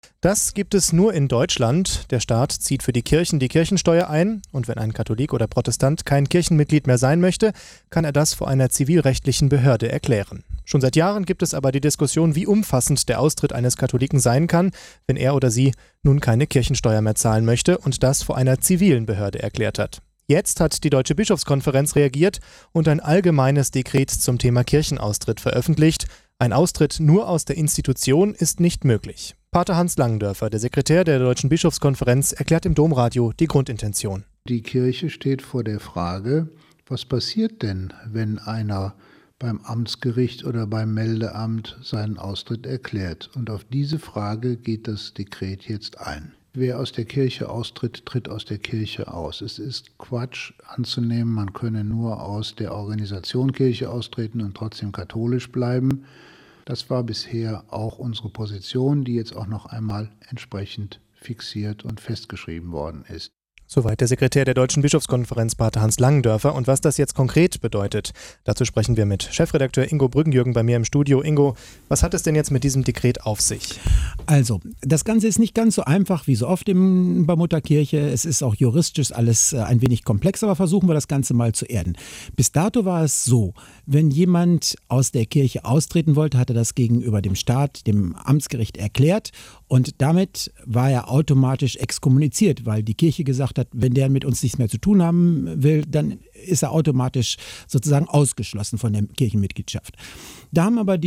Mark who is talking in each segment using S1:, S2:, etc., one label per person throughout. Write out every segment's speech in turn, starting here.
S1: Das gibt es nur in Deutschland. Der Staat zieht für die Kirchen die Kirchensteuer ein und wenn ein Katholik oder Protestant kein Kirchenmitglied mehr sein möchte, kann er das vor einer zivilrechtlichen Behörde erklären. Schon seit Jahren gibt es aber die Diskussion, wie umfassend der Austritt eines Katholiken sein kann, wenn er oder sie nun keine Kirchensteuer mehr zahlen möchte und das vor einer zivilen Behörde erklärt hat. Jetzt hat die Deutsche Bischofskonferenz reagiert und ein allgemeines Dekret zum Thema Kirchenaustritt veröffentlicht. Ein Austritt nur aus der Institution ist nicht möglich. Pater Hans Langendörfer, der Sekretär der Deutschen Bischofskonferenz, erklärt im Domradio die Grundintention.
S2: Die Kirche steht vor der Frage, was passiert denn, wenn einer beim Amtsgericht oder beim Meldeamt seinen Austritt erklärt? Und auf diese Frage geht das Dekret jetzt ein. Wer aus der Kirche austritt, tritt aus der Kirche aus. Es ist Quatsch anzunehmen, man könne nur aus der Organisation Kirche austreten und trotzdem katholisch bleiben. Das war bisher auch unsere Position, die jetzt auch noch einmal entsprechend fixiert und festgeschrieben worden ist.
S1: Soweit der Sekretär der Deutschen Bischofskonferenz, Pater Hans Langendörfer. Und was das jetzt konkret bedeutet, dazu sprechen wir mit Chefredakteur Ingo Brüggenjürgen bei mir im Studio. Ingo, was hat es denn jetzt mit diesem Dekret auf sich?
S3: Also, das Ganze ist nicht ganz so einfach wie so oft bei Mutterkirche. Es ist auch juristisch alles ein wenig komplex, aber versuchen wir das Ganze mal zu erden. Bis dato war es so, wenn jemand aus der Kirche austreten wollte, hat er das gegenüber dem Staat, dem Amtsgericht erklärt und damit war er automatisch exkommuniziert, weil die Kirche gesagt hat, wenn der mit uns nichts mehr zu tun haben will, dann ist er automatisch sozusagen ausgeschlossen von der Kirchenmitgliedschaft. Da haben aber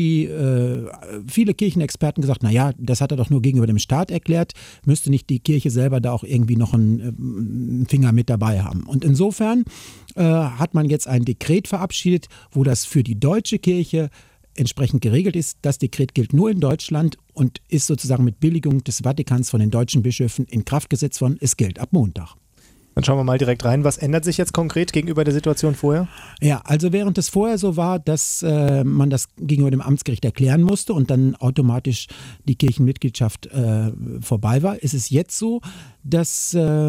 S3: viele Kirchenexperten gesagt, naja, das hat er doch nur gegenüber dem Staat erklärt, müsste nicht die Kirche selber da auch irgendwie noch einen Finger mit dabei haben. Und insofern hat man jetzt ein Dekret verabschiedet, wo das für die deutsche Kirche entsprechend geregelt ist. Das Dekret gilt nur in Deutschland und ist sozusagen mit Billigung des Vatikans von den deutschen Bischöfen in Kraft gesetzt worden. Es gilt ab Montag.
S1: Dann schauen wir mal direkt rein. Was ändert sich jetzt konkret gegenüber der Situation vorher?
S3: Ja, also während es vorher so war, dass man das gegenüber dem Amtsgericht erklären musste und dann automatisch die Kirchenmitgliedschaft vorbei war, ist es jetzt so, dass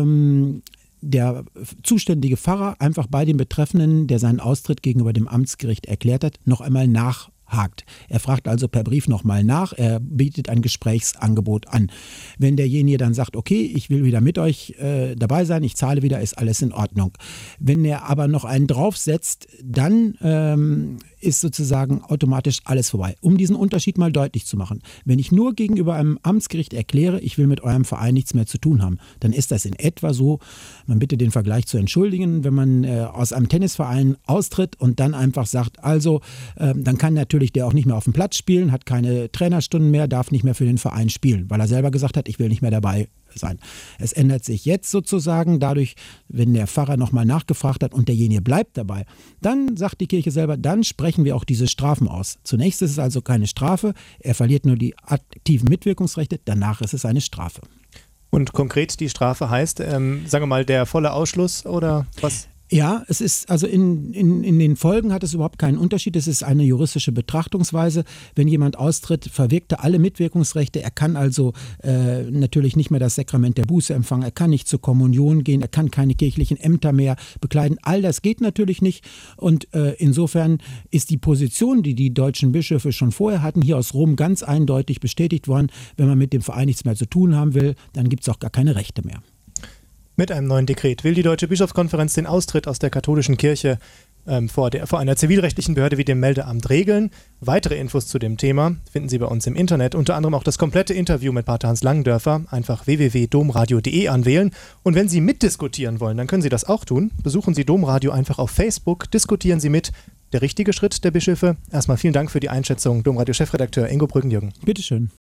S3: der zuständige Pfarrer einfach bei dem Betreffenden, der seinen Austritt gegenüber dem Amtsgericht erklärt hat, noch einmal nachhakt. Er fragt also per Brief nochmal nach, er bietet ein Gesprächsangebot an. Wenn derjenige dann sagt, okay, ich will wieder mit euch dabei sein, ich zahle wieder, ist alles in Ordnung. Wenn er aber noch einen draufsetzt, dann ist sozusagen automatisch alles vorbei. Um diesen Unterschied mal deutlich zu machen. Wenn ich nur gegenüber einem Amtsgericht erkläre, ich will mit eurem Verein nichts mehr zu tun haben, dann ist das in etwa so, man bitte den Vergleich zu entschuldigen, wenn man aus einem Tennisverein austritt und dann einfach sagt, also dann kann natürlich der auch nicht mehr auf dem Platz spielen, hat keine Trainerstunden mehr, darf nicht mehr für den Verein spielen, weil er selber gesagt hat, ich will nicht mehr dabei sein. Es ändert sich jetzt sozusagen dadurch, wenn der Pfarrer nochmal nachgefragt hat und derjenige bleibt dabei, dann sagt die Kirche selber, dann sprechen wir auch diese Strafen aus. Zunächst ist es also keine Strafe, er verliert nur die aktiven Mitwirkungsrechte, danach ist es eine Strafe.
S1: Und konkret die Strafe heißt, sagen wir mal, der volle Ausschluss oder was?
S3: Ja, es ist also in den Folgen hat es überhaupt keinen Unterschied. Es ist eine juristische Betrachtungsweise. Wenn jemand austritt, verwirkt er alle Mitwirkungsrechte. Er kann also natürlich nicht mehr das Sakrament der Buße empfangen. Er kann nicht zur Kommunion gehen. Er kann keine kirchlichen Ämter mehr bekleiden. All das geht natürlich nicht. Und insofern ist die Position, die die deutschen Bischöfe schon vorher hatten, hier aus Rom ganz eindeutig bestätigt worden. Wenn man mit dem Verein nichts mehr zu tun haben will, dann gibt es auch gar keine Rechte mehr.
S1: Mit einem neuen Dekret will die Deutsche Bischofskonferenz den Austritt aus der katholischen Kirche vor einer zivilrechtlichen Behörde wie dem Meldeamt regeln. Weitere Infos zu dem Thema finden Sie bei uns im Internet, unter anderem auch das komplette Interview mit Pater Hans Langendörfer. Einfach www.domradio.de anwählen. Und wenn Sie mitdiskutieren wollen, dann können Sie das auch tun. Besuchen Sie Domradio einfach auf Facebook, diskutieren Sie mit. Der richtige Schritt der Bischöfe. Erstmal vielen Dank für die Einschätzung, Domradio-Chefredakteur Ingo Brüggenjürgen.
S3: Bitteschön.